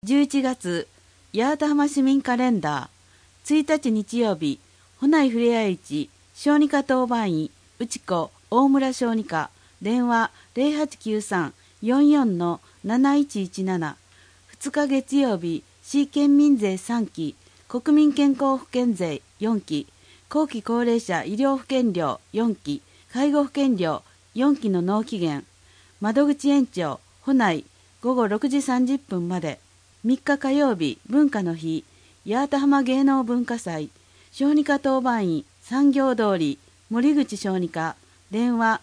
11月、八幡浜市民カレンダー、1日日曜日、保内ふれあい市、小児科当番員、内子、大村小児科、電話0893-44-7117、2日月曜日、市県民税3期、国民健康保険税4期、後期高齢者医療保険料4期、介護保険料4期の納期限、窓口延長、保内、午後6時30分まで。3日火曜日、文化の日、八幡浜芸能文化祭、小児科当番員、産業通り、森口小児科、電話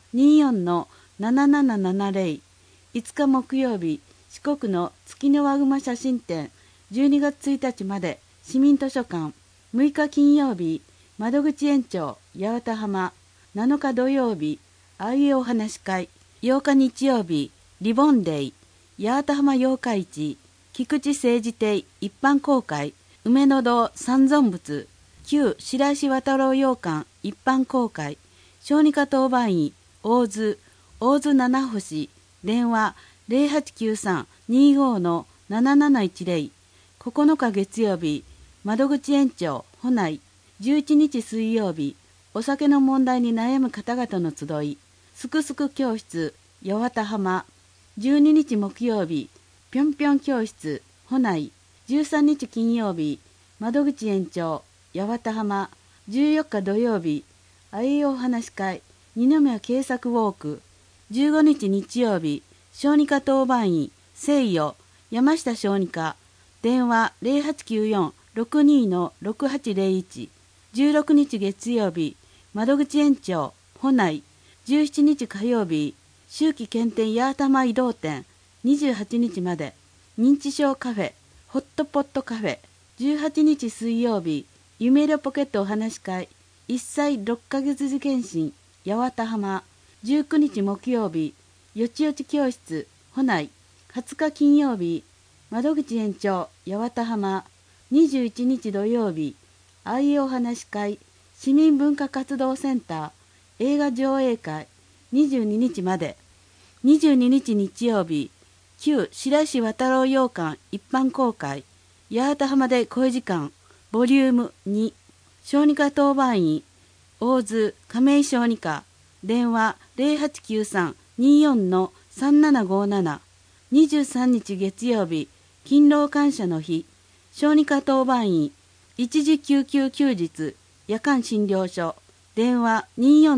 24-7770。5日木曜日、四国の月の輪熊写真展、12月1日まで、市民図書館。6日金曜日、窓口延長、八幡浜。7日土曜日、あいうえお話し会。8日日曜日、リボンデイ、八幡浜八日市、菊池政治亭一般公開、梅の堂三尊仏、旧白石渡郎洋館一般公開、小児科当番員、大津七星、電話0893-25-7710、9日月曜日、窓口延長、保内、11日水曜日、お酒の問題に悩む方々の集い、すくすく教室、八幡浜、12日木曜日、ぴょんぴょん教室、保内、13日金曜日、窓口延長、八幡浜、14日土曜日、あいうえお話し会、二宮慶作ウォーク、15日日曜日、小児科当番員、西予、山下小児科、電話0894-62-6801、16日月曜日、窓口延長、保内、17日火曜日、秋季検定八幡浜移動展、28日まで、認知症カフェ、ホットポットカフェ、18日水曜日、夢色ポケットお話し会、1歳6ヶ月児検診、八幡浜、19日木曜日、よちよち教室、保内、20日金曜日、窓口延長、八幡浜、21日土曜日、あいうえお話し会、市民文化活動センター、映画上映会、22日まで、22日日曜日、旧白石渡郎洋館一般公開、八幡浜で声時間、ボリューム2、小児科当番員、大津亀井小児科、電話0893-24-3757、23日月曜日、勤労感謝の日、小児科当番員、一時救急休日、夜間診療所、電話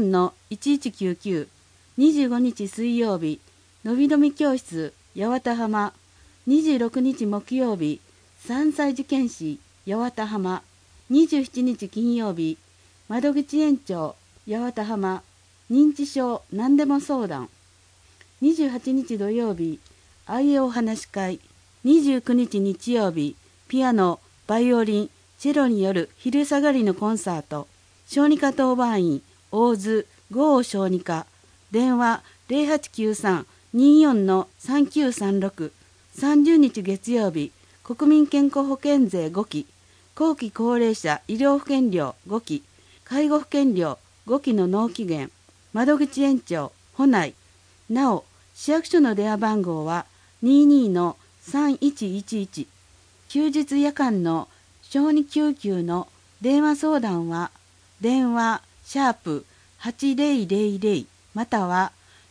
24-1199、25日水曜日、のびのび教室、八幡浜、26日木曜日、3歳児検診、八幡浜、27日金曜日、窓口延長、八幡浜、認知症何でも相談、28日土曜日、あいうえお話し会、29日日曜日、ピアノ、バイオリン、チェロによる昼下がりのコンサート、小児科当番員、大津郷小児科、電話0893-24-3936、30日月曜日、国民健康保険税5期、後期高齢者医療保険料5期、介護保険料5期の納期限、窓口延長、保内。なお、市役所の電話番号は22-3111。休日夜間の小児救急の電話相談は、電話#8000または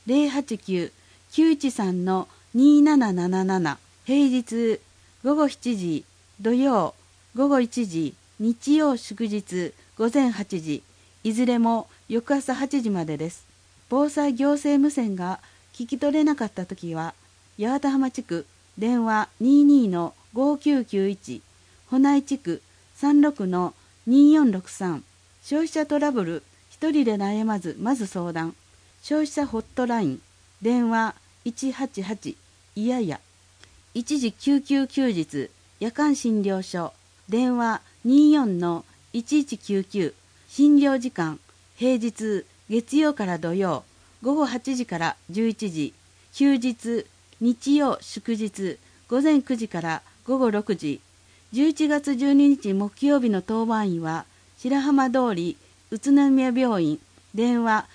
089-913-2777。平日午後7時、土曜午後1時、日曜祝日午前8時、いずれも翌朝8時までです。防災行政無線が聞き取れなかったときは、八幡浜地区電話22-5991、保内地区36-2463、消費者トラブル一人で悩まずまず相談、消費者ホットライン電話188いやや、一時救急休日夜間診療所電話24-1199、診療時間平日月曜から土曜午後8時から11時、休日日曜祝日午前9時から午後6時。11月12日木曜日の当番員は白浜通り宇都宮病院電話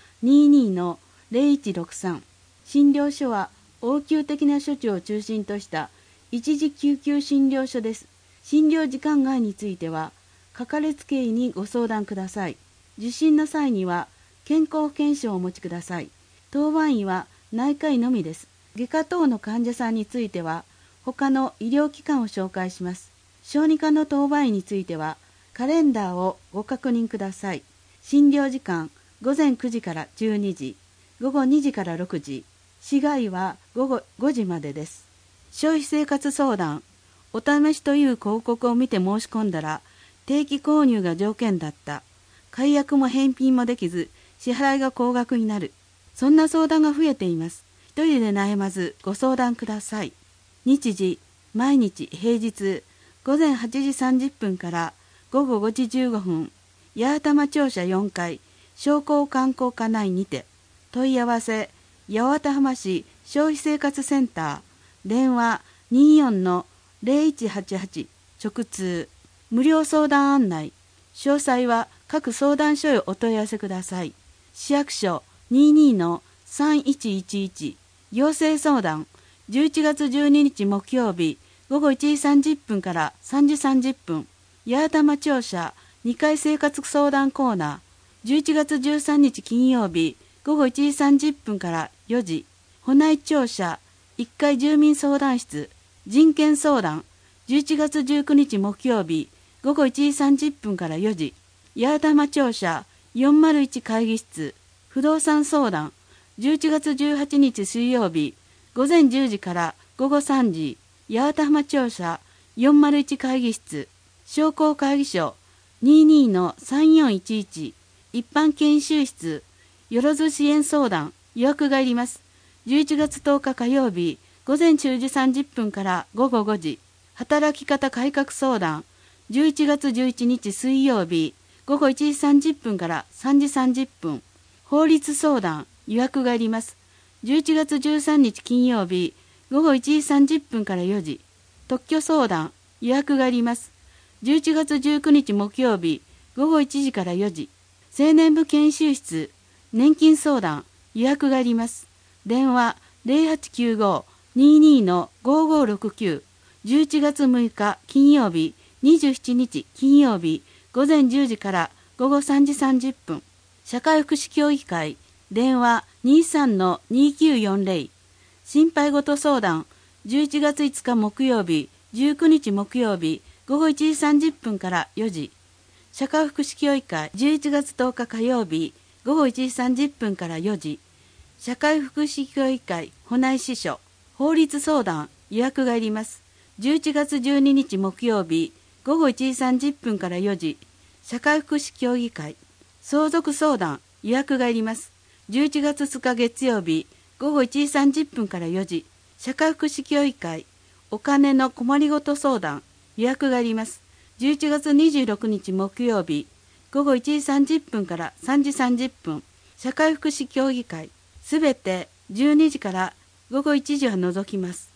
22-0163。診療所は応急的な処置を中心とした一時救急診療所です。診療時間外については、かかりつけ医にご相談ください。受診の際には、健康保険証をお持ちください。当番医は内科医のみです。外科等の患者さんについては、他の医療機関を紹介します。小児科の当番医については、カレンダーをご確認ください。診療時間、午前9時から12時、午後2時から6時、市外は午後5時までです。消費生活相談、お試しという広告を見て申し込んだら、定期購入が条件だった。解約も返品もできず、支払いが高額になる。そんな相談が増えています。一人で悩まずご相談ください。日時、毎日平日、午前8時30分から午後5時15分、八幡浜庁舎4階、商工観光課内にて。問い合わせ、八幡浜市消費生活センター、電話 24-0188 直通、無料相談案内。詳細は各相談所へお問い合わせください。市役所 22-3111 行政相談、11月12日木曜日午後1時30分から3時30分、八幡浜庁舎2階生活相談コーナー、11月13日金曜日午後1時30分から4時、保内庁舎1階住民相談室、人権相談、11月19日木曜日午後1時30分から4時、八幡浜庁舎401会議室、不動産相談、11月18日水曜日午前10時から午後3時、八幡浜庁舎401会議室、商工会議所 22-3411 一般研修室、よろず支援相談、予約がいります。11月10日火曜日午前10時30分から午後5時、働き方改革相談、11月11日水曜日午後1時30分から3時30分、法律相談、予約がいります。11月13日金曜日午後1時30分から4時、特許相談、予約がいります。11月19日木曜日午後1時から4時、青年部研修室、年金相談、予約がいります。電話 0895-22-5569、11月6日金曜日、27日金曜日午前10時から午後3時30分、社会福祉協議会、電話 23-2940、心配事相談、11月5日木曜日、19日木曜日午後1時30分から4時、社会福祉協議会、11月10日火曜日午後1時30分から4時、社会福祉協議会保内支所、法律相談、予約がいります。11月12日木曜日午後1時30分から4時、社会福祉協議会、相続相談、予約がいります。11月2日月曜日午後1時30分から4時、社会福祉協議会、お金の困りごと相談、予約がいります。11月26日木曜日午後1時30分から3時30分、社会福祉協議会、すべて12時から午後1時は除きます。